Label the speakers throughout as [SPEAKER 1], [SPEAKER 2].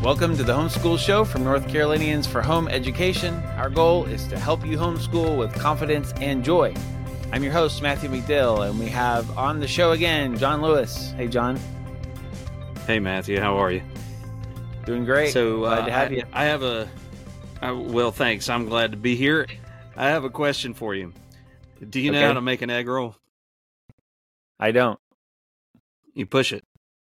[SPEAKER 1] Welcome to the Homeschool Show from North Carolinians for Home Education. Our goal is to help you homeschool with confidence and joy. I'm your host, Matthew McDill, and we have on the show again, John Lewis. Hey, John.
[SPEAKER 2] Hey, Matthew. How are you?
[SPEAKER 1] Doing great.
[SPEAKER 2] So
[SPEAKER 1] glad to have you.
[SPEAKER 2] I have well, thanks. I'm glad to be here. I have a question for you. Do you know how to make an egg roll?
[SPEAKER 1] I don't.
[SPEAKER 2] You push it.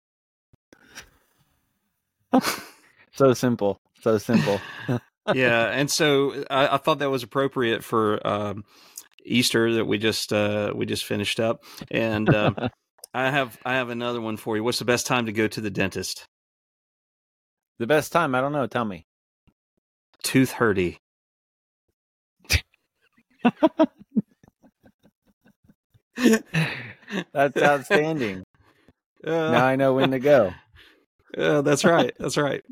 [SPEAKER 1] So simple.
[SPEAKER 2] Yeah, and so I thought that was appropriate for Easter that we just finished up, and I have another one for you. What's the best time to go to the dentist?
[SPEAKER 1] The best time? I don't know. Tell me.
[SPEAKER 2] 2:30.
[SPEAKER 1] That's outstanding. Now I know when to go.
[SPEAKER 2] That's right. That's right.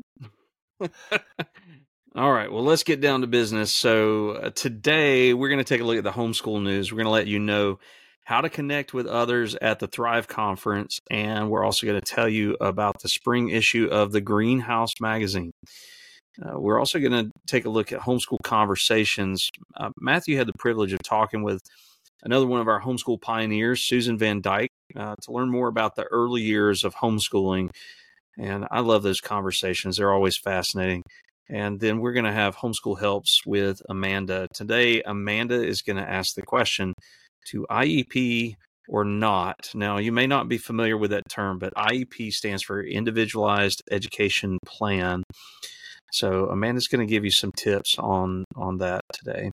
[SPEAKER 2] All right. Well, let's get down to business. So today we're going to take a look at the homeschool news. We're going to let you know how to connect with others at the Thrive Conference, and we're also going to tell you about the spring issue of the Greenhouse magazine. We're also going to take a look at homeschool conversations. Matthew had the privilege of talking with another one of our homeschool pioneers, Susan Van Dyke, to learn more about the early years of homeschooling. And I love those conversations. They're always fascinating. And then we're going to have Homeschool Helps with Amanda. Today, Amanda is going to ask the question, to IEP or not? Now, you may not be familiar with that term, but IEP stands for Individualized Education Plan. So Amanda's going to give you some tips on that today.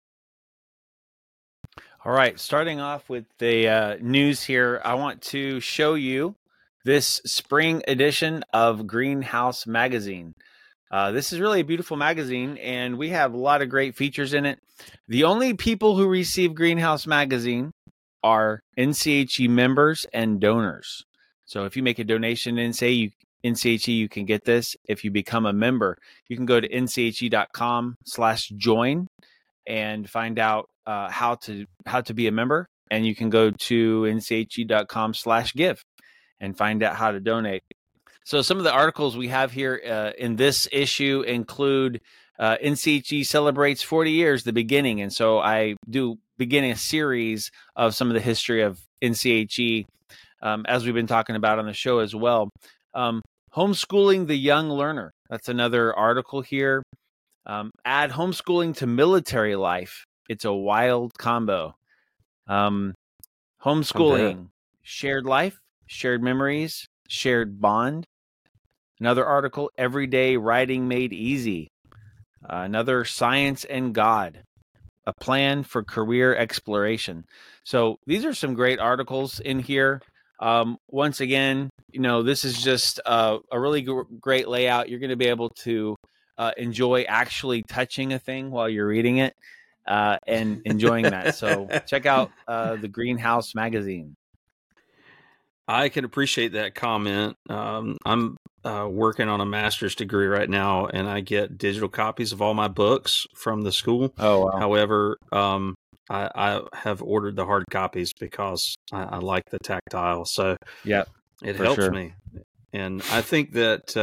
[SPEAKER 1] All right, starting off with the news here, I want to show you this spring edition of Greenhouse magazine. This is really a beautiful magazine, and we have a lot of great features in it. The only people who receive Greenhouse magazine are NCHE members and donors. So if you make a donation in NCHE, you can get this. If you become a member, you can go to nche.com/join and find out how to be a member, and you can go to nche.com/give and find out how to donate. So some of the articles we have here in this issue include NCHE celebrates 40 years, the beginning. And so I do beginning a series of some of the history of NCHE, as we've been talking about on the show as well. Homeschooling the young learner. That's another article here. Add homeschooling to military life. It's a wild combo. Homeschooling, shared life, shared memories, shared bond. Another article, Everyday Writing Made Easy. Another, Science and God, a plan for career exploration. So these are some great articles in here. Once again, this is just a really great layout. You're going to be able to enjoy actually touching a thing while you're reading it and enjoying that. So check out the Greenhouse magazine.
[SPEAKER 2] I can appreciate that comment. I'm working on a master's degree right now, and I get digital copies of all my books from the school.
[SPEAKER 1] Oh, wow.
[SPEAKER 2] However, I have ordered the hard copies because I like the tactile. So
[SPEAKER 1] yeah,
[SPEAKER 2] it helps me. And I think that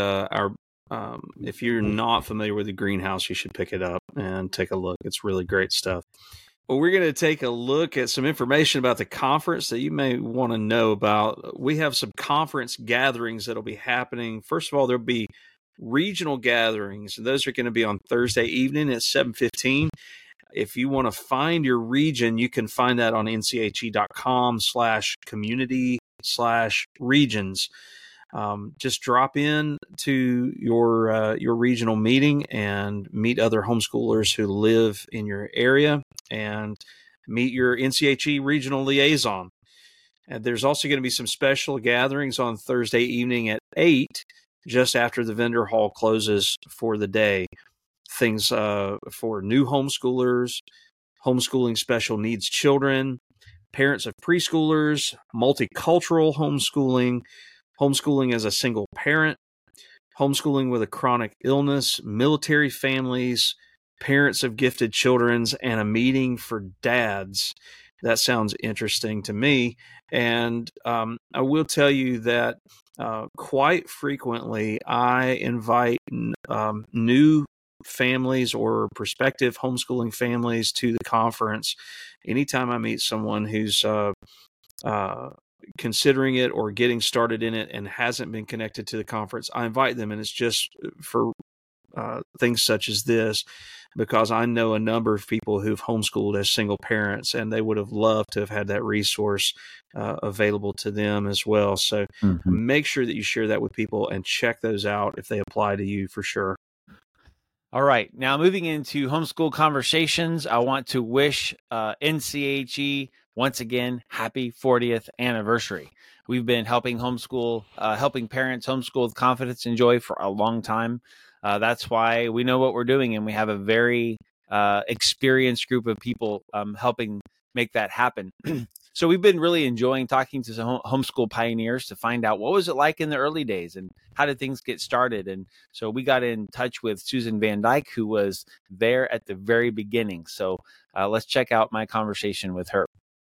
[SPEAKER 2] if you're not familiar with the Greenhouse, you should pick it up and take a look. It's really great stuff. Well, we're going to take a look at some information about the conference that you may want to know about. We have some conference gatherings that will be happening. First of all, there'll be regional gatherings. Those are going to be on Thursday evening at 7:15. If you want to find your region, you can find that on nche.com/community/regions. Just drop in to your regional meeting and meet other homeschoolers who live in your area and meet your NCHE regional liaison. And there's also going to be some special gatherings on Thursday evening at 8, just after the vendor hall closes for the day. Things for new homeschoolers, homeschooling special needs children, parents of preschoolers, multicultural homeschooling, homeschooling as a single parent, homeschooling with a chronic illness, military families, parents of gifted children, and a meeting for dads. that sounds interesting to me. And I will tell you that quite frequently I invite new families or prospective homeschooling families to the conference. Anytime I meet someone who's uh, considering it or getting started in it and hasn't been connected to the conference, I invite them, and it's just for things such as this, because I know a number of people who've homeschooled as single parents, and they would have loved to have had that resource available to them as well. So
[SPEAKER 1] Mhm.
[SPEAKER 2] make sure that you share that with people and check those out if they apply to you for sure.
[SPEAKER 1] All right. Now, moving into homeschool conversations, I want to wish NCHE once again happy 40th anniversary. We've been helping parents homeschool with confidence and joy for a long time. That's why we know what we're doing, and we have a very experienced group of people helping make that happen. So we've been really enjoying talking to some homeschool pioneers to find out what was it like in the early days and how did things get started. And so we got in touch with Susan Van Dyke, who was there at the very beginning. So let's check out my conversation with her.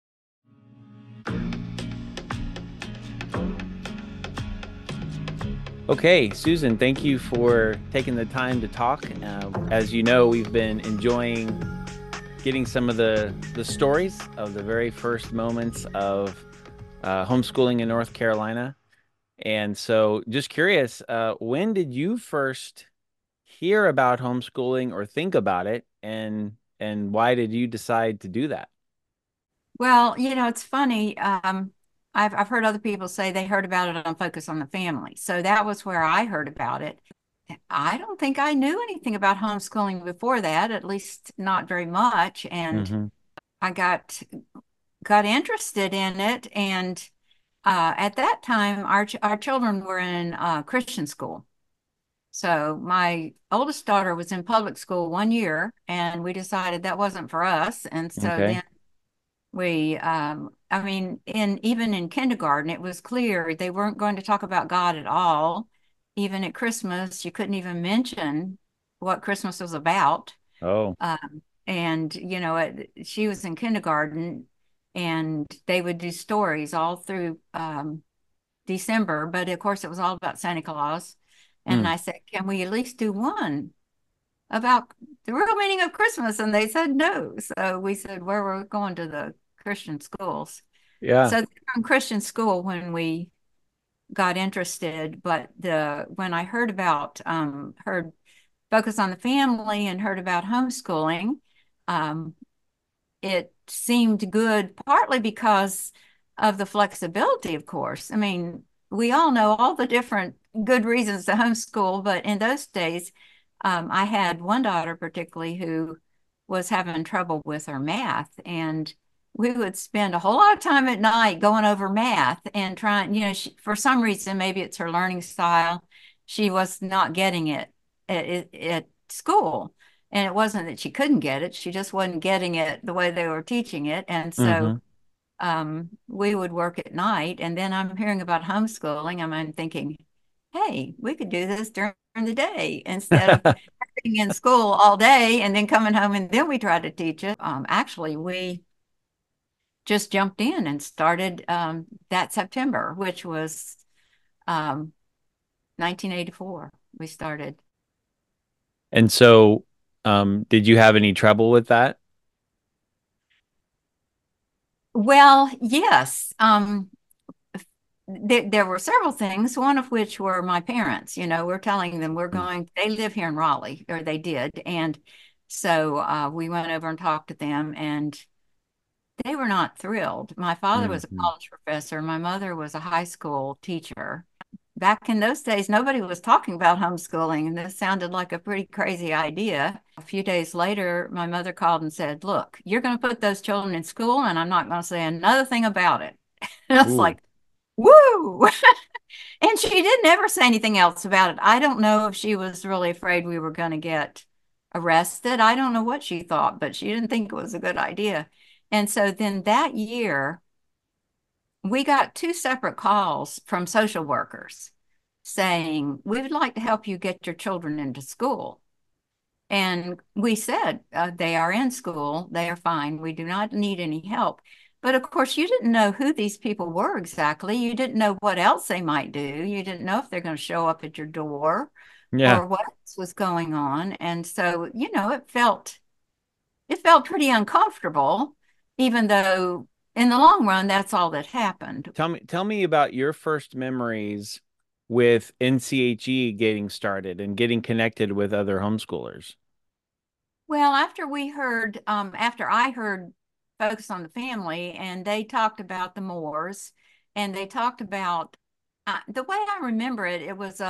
[SPEAKER 1] Okay, Susan, thank you for taking the time to talk. As you know, we've been enjoying getting some of the stories of the very first moments of homeschooling in North Carolina. And so just curious, when did you first hear about homeschooling or think about it, and why did you decide to do that?
[SPEAKER 3] Well, it's funny. I've heard other people say they heard about it on Focus on the Family. So that was where I heard about it. I don't think I knew anything about homeschooling before that, at least not very much. And
[SPEAKER 1] Mm-hmm.
[SPEAKER 3] I got interested in it. And at that time, our children were in Christian school. So my oldest daughter was in public school 1 year, and we decided that wasn't for us. And so
[SPEAKER 1] Okay.
[SPEAKER 3] then I mean, even in kindergarten, it was clear they weren't going to talk about God at all. Even at Christmas, you couldn't even mention what Christmas was about.
[SPEAKER 1] Oh.
[SPEAKER 3] And she was in kindergarten, and they would do stories all through December. But of course, it was all about Santa Claus. And
[SPEAKER 1] Mm.
[SPEAKER 3] I said, "Can we at least do one about the real meaning of Christmas?" And they said no. So we said, "Where we're going to the Christian schools."
[SPEAKER 1] Yeah.
[SPEAKER 3] So from Christian school when we got interested, but when I heard Focus on the Family and heard about homeschooling, um, it seemed good, partly because of the flexibility, of course. I mean, we all know all the different good reasons to homeschool, but in those days, I had one daughter particularly who was having trouble with her math, and we would spend a whole lot of time at night going over math and trying, for some reason, maybe it's her learning style, she was not getting it at school. And it wasn't that she couldn't get it, she just wasn't getting it the way they were teaching it. And so
[SPEAKER 1] Mm-hmm.
[SPEAKER 3] we would work at night. And then I'm hearing about homeschooling, and I'm thinking, hey, we could do this during the day instead of being in school all day and then coming home and then we try to teach it. Actually, we just jumped in and started that September, which was 1984. We started.
[SPEAKER 1] And so, did you have any trouble with that?
[SPEAKER 3] Well, yes. There were several things, one of which were my parents. We're telling them they live here in Raleigh, or they did. And so we went over and talked to them, and they were not thrilled. My father was a
[SPEAKER 1] Mm-hmm.
[SPEAKER 3] college professor. My mother was a high school teacher. Back in those days, nobody was talking about homeschooling, and this sounded like a pretty crazy idea. A few days later, my mother called and said, "Look, you're going to put those children in school, and I'm not going to say another thing about it." And I was
[SPEAKER 1] Ooh.
[SPEAKER 3] like, woo! And she didn't ever say anything else about it. I don't know if she was really afraid we were going to get arrested. I don't know what she thought, but she didn't think it was a good idea. And so then that year, we got two separate calls from social workers saying, "We would like to help you get your children into school." And we said, they are in school, they are fine, we do not need any help. But of course, you didn't know who these people were exactly. You didn't know what else they might do. You didn't know if they're going to show up at your door
[SPEAKER 1] Yeah.
[SPEAKER 3] or what else was going on. And so, it felt pretty uncomfortable, even though in the long run, that's all that happened.
[SPEAKER 1] Tell me about your first memories with NCHE getting started and getting connected with other homeschoolers.
[SPEAKER 3] Well, after I heard Focus on the Family, and they talked about the Moors, and they talked about the way I remember it, it was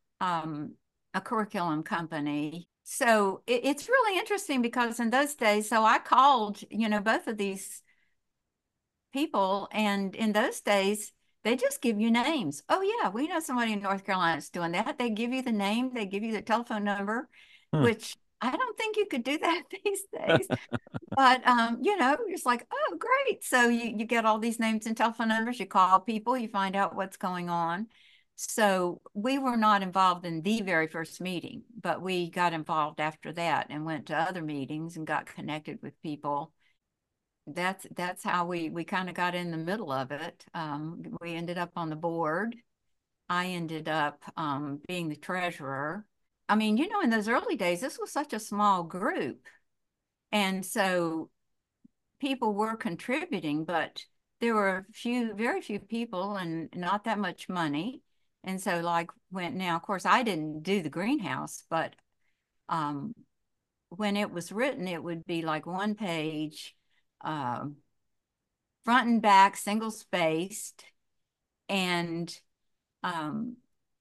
[SPEAKER 3] a curriculum company. So it's really interesting because in those days, so I called, both of these people, and in those days, they just give you names. Oh yeah, we know somebody in North Carolina that's doing that. They give you the name, they give you the telephone number,
[SPEAKER 1] Hmm.
[SPEAKER 3] which I don't think you could do that these days. But it's like, oh, great. So you get all these names and telephone numbers, you call people, you find out what's going on. So we were not involved in the very first meeting, but we got involved after that and went to other meetings and got connected with people. That's how we kind of got in the middle of it. We ended up on the board. I ended up being the treasurer. I mean, in those early days, this was such a small group. And so people were contributing, but there were very few people and not that much money. And so now, of course, I didn't do the greenhouse, but um, when it was written, it would be like one page, um, front and back, single spaced. And um,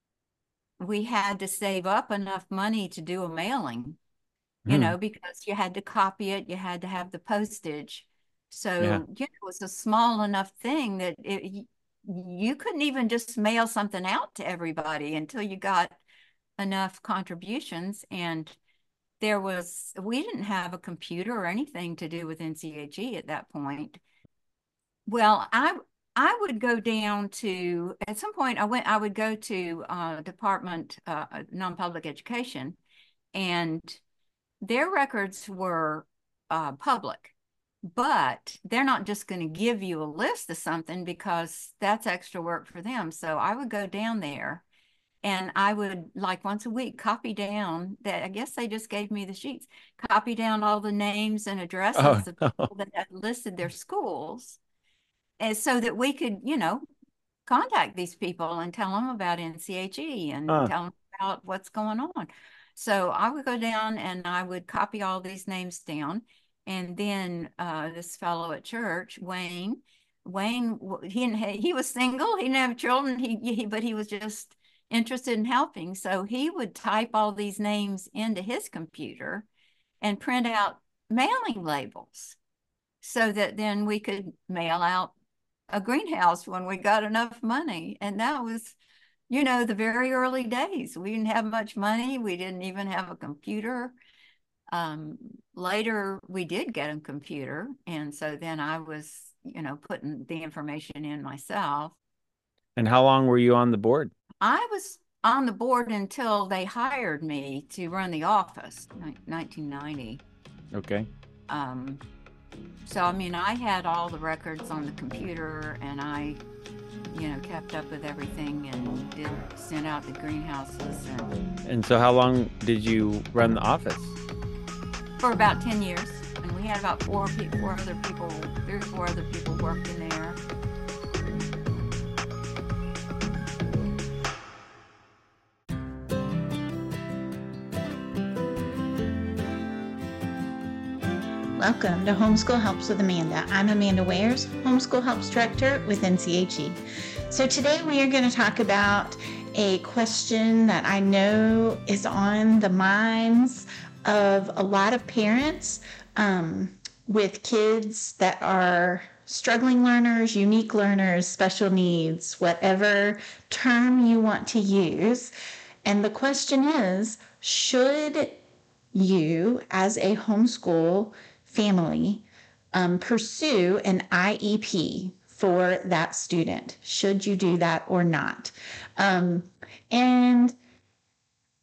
[SPEAKER 3] we had to save up enough money to do a mailing,
[SPEAKER 1] Hmm.
[SPEAKER 3] because you had to copy it, you had to have the postage.
[SPEAKER 1] Yeah.
[SPEAKER 3] So, it was a small enough thing that you couldn't even just mail something out to everybody until you got enough contributions. And we didn't have a computer or anything to do with NCHE at that point. Well, I would go down to at some point I would go to Department non-public education, and their records were public, but they're not just going to give you a list of something because that's extra work for them. So I would go down there and I would, like, once a week, copy down that. I guess they just gave me the sheets, copy down all the names and
[SPEAKER 1] Oh,
[SPEAKER 3] addresses of
[SPEAKER 1] no.
[SPEAKER 3] people that had listed their schools, and so that we could, contact these people and tell them about NCHE and
[SPEAKER 1] Huh.
[SPEAKER 3] tell them about what's going on. So I would go down and I would copy all these names down. And then this fellow at church, Wayne, he was single. He didn't have children. But he was just interested in helping. So he would type all these names into his computer and print out mailing labels so that then we could mail out a greenhouse when we got enough money. And that was, the very early days. We didn't have much money. We didn't even have a computer. Um, Later, we did get a computer. And so then I was, putting the information in myself.
[SPEAKER 1] And how long were you on the board?
[SPEAKER 3] I was on the board until they hired me to run the office, 1990.
[SPEAKER 1] Okay.
[SPEAKER 3] Um, so, I mean, I had all the records on the computer and I kept up with everything and did send out the greenhouses
[SPEAKER 1] And so how long did you run the office?
[SPEAKER 3] for about 10 years. And we had about four other people, 3 or 4 other people working there.
[SPEAKER 4] Welcome to Homeschool Helps with Amanda. I'm Amanda Wares, Homeschool Helps Director with NCHE. So today we are going to talk about a question that I know is on the minds of a lot of parents with kids that are struggling learners, unique learners, special needs, whatever term you want to use. And the question is, should you as a homeschool family pursue an IEP for that student? Should you do that or not? And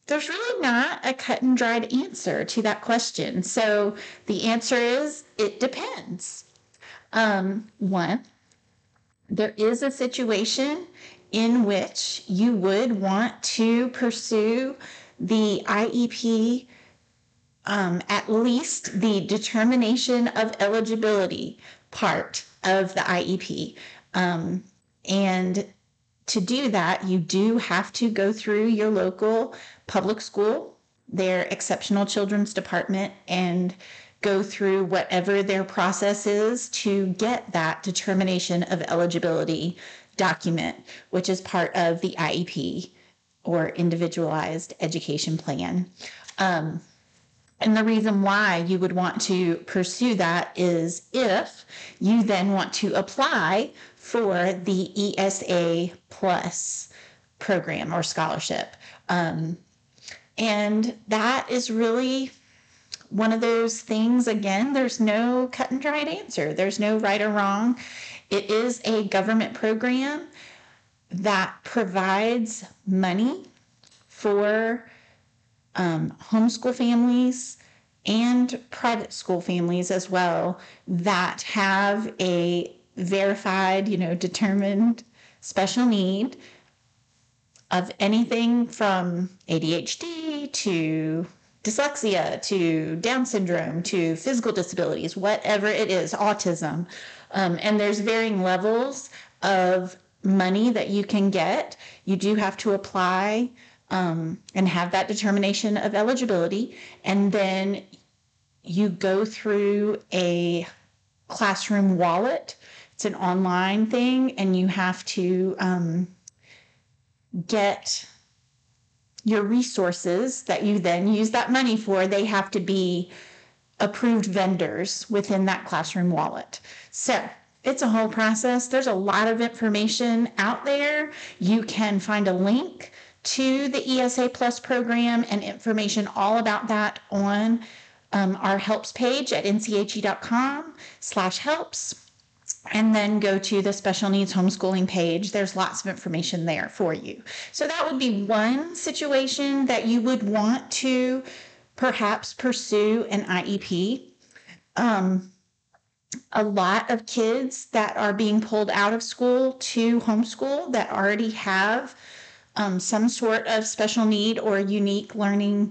[SPEAKER 4] there's really not a cut and dried answer to that question. So the answer is it depends. One, there is a situation in which you would want to pursue the IEP, at least the determination of eligibility part of the IEP. And to do that, you do have to go through your local public school, their exceptional children's department, and go through whatever their process is to get that determination of eligibility document, which is part of the IEP, or individualized education plan. And the reason why you would want to pursue that is if you then want to apply for the ESA Plus program or scholarship. And that is really one of those things, again, there's no cut and dried answer. There's no right or wrong. It is a government program that provides money for homeschool families and private school families as well that have a verified, determined special need of anything from ADHD to dyslexia to Down syndrome to physical disabilities, whatever it is, autism. And there's varying levels of money that you can get. You do have to apply and have that determination of eligibility. And then you go through a classroom wallet. It's an online thing, and you have to get your resources that you then use that money for. They have to be approved vendors within that classroom wallet. So it's a whole process. There's a lot of information out there. You can find a link to the ESA Plus program and information all about that on our helps page at nche.com/helps. And then go to the special needs homeschooling page. There's lots of information there for you. So that would be one situation that you would want to perhaps pursue an IEP. A lot of kids that are being pulled out of school to homeschool that already have some sort of special need or unique learning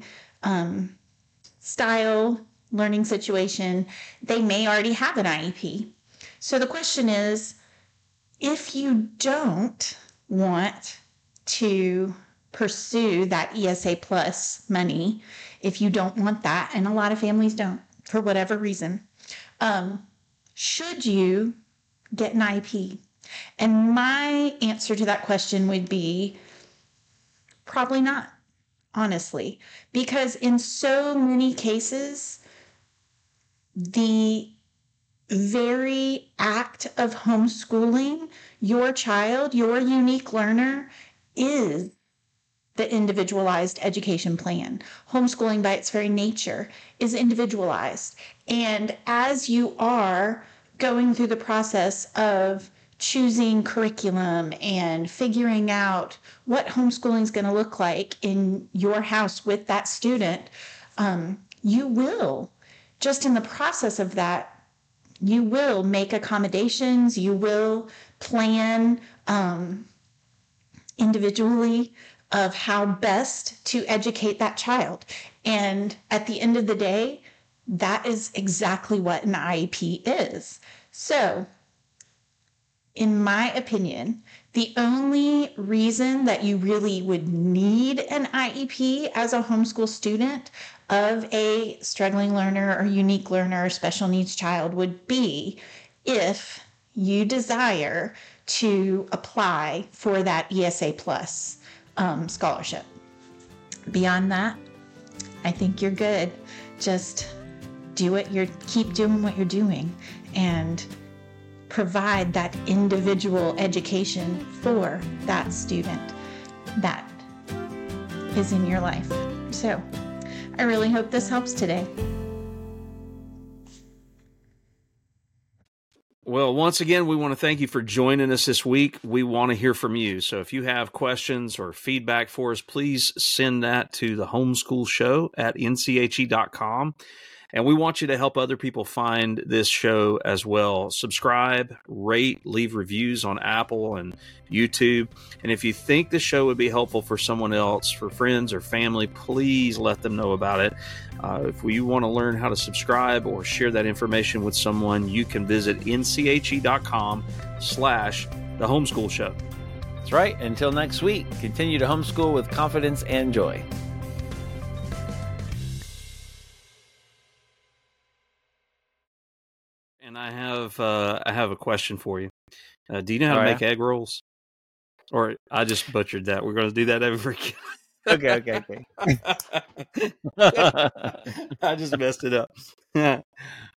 [SPEAKER 4] style, learning situation, they may already have an IEP. So the question is, if you don't want to pursue that ESA Plus money, if you don't want that, and a lot of families don't for whatever reason, should you get an IEP? And my answer to that question would be probably not, honestly, because in so many cases, the very act of homeschooling your child, your unique learner, is the individualized education plan. Homeschooling by its very nature is individualized. And as you are going through the process of choosing curriculum and figuring out what homeschooling is going to look like in your house with that student, you will, just in the process of that, you will make accommodations, you will plan individually of how best to educate that child. And at the end of the day, that is exactly what an IEP is. So, in my opinion, the only reason that you really would need an IEP as a homeschool student of a struggling learner or unique learner or special needs child would be if you desire to apply for that ESA Plus scholarship. Beyond that, I think you're good. Just keep doing what you're doing and provide that individual education for that student that is in your life. So I really hope this helps today.
[SPEAKER 2] Well, once again, we want to thank you for joining us this week. We want to hear from you. So if you have questions or feedback for us, please send that to the Homeschool Show at nche.com. And we want you to help other people find this show as well. Subscribe, rate, leave reviews on Apple and YouTube. And if you think the show would be helpful for someone else, for friends or family, please let them know about it. If you want to learn how to subscribe or share that information with someone, you can visit nche.com/The Homeschool Show.
[SPEAKER 1] That's right. Until next week, continue to homeschool with confidence and joy.
[SPEAKER 2] And I have a question for you. Do you know how to make egg rolls? Or I just butchered that. We're going to do that every again.
[SPEAKER 1] Okay.
[SPEAKER 2] I just messed it up.